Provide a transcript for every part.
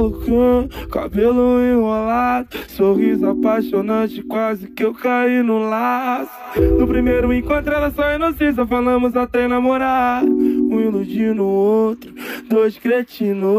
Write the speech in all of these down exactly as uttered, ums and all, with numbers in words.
Malucão, cabelo enrolado, sorriso apaixonante, quase que eu caí no laço. No primeiro encontro era só inocência, falamos até namorar. Um iludindo o outro, dois cretinos.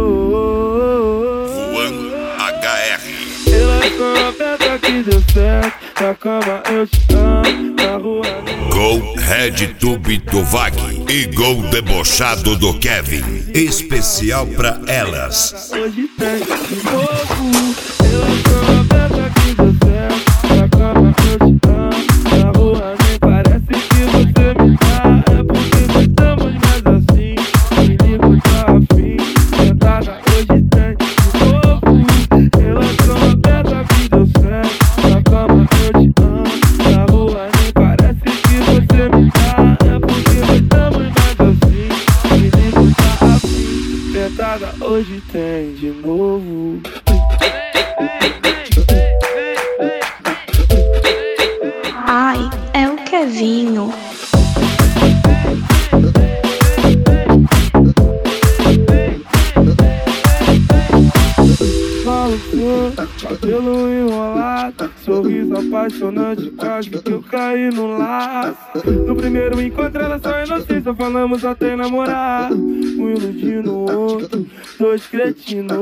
Juan H R. Relação aberta que deu certo, na cama eu te amo, na rua nem... Gol Red Tube do Vag e gol debochado do Kevin. Especial pra elas. Hoje tem de novo. Relação aberta que deu certo, na cama eu te amo, na rua nem parece que você me dá. É porque estamos mais assim, me ligo tá afim. Sentada hoje tem de novo. Relação aberta que deu certo, na cama eu te amo, na rua nem parece que você me dá. É porque estamos mais assim, me ligo tá afim. Sentada hoje tem de novo. Ai, é o Kevinho. Malucão, cabelo enrolado, sorriso apaixonante, quase que eu caí no laço. No primeiro encontro era só inocência, falamos até namorar. Um iludindo o outro, dois cretinos.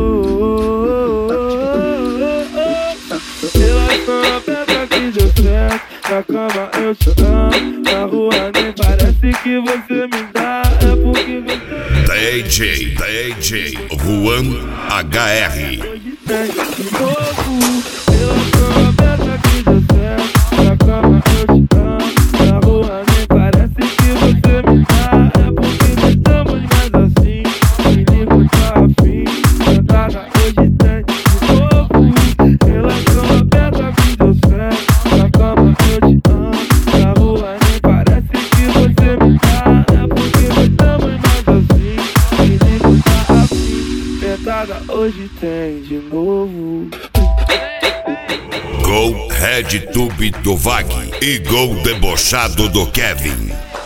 Relação aberta que deu certo, na cama eu te amo, na rua nem parece que você me dá. É porque você... D J, D J Juan H R. Hoje tem de novo. Relação aberta que deu certo, na cama eu te amo, na rua nem parece que você me dá. É porque estamos mais assim, me ligo tá afim. Sentada hoje tem de novo. Relação aberta que deu certo, na cama eu te amo, na rua nem parece que você me dá. É porque estamos mais assim, me ligo tá afim. Sentada hoje tem de novo. Gol Red Tube do Vag e gol debochado do Kevin.